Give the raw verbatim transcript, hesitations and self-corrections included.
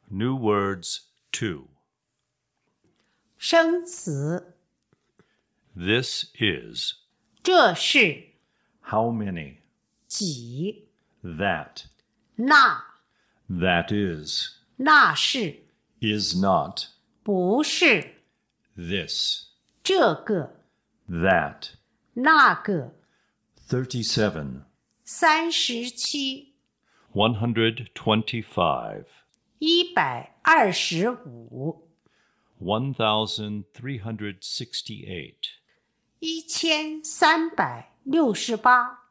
New words two. 生词 This is. 这是 How many? 几 That. 那 That is. 那是 Is not. 不是 This. 这个 That. 那个 Thirty-seven. 三十七 One hundred twenty-five. 一百二十五 One thousand three hundred sixty-eight. 一千三百六十八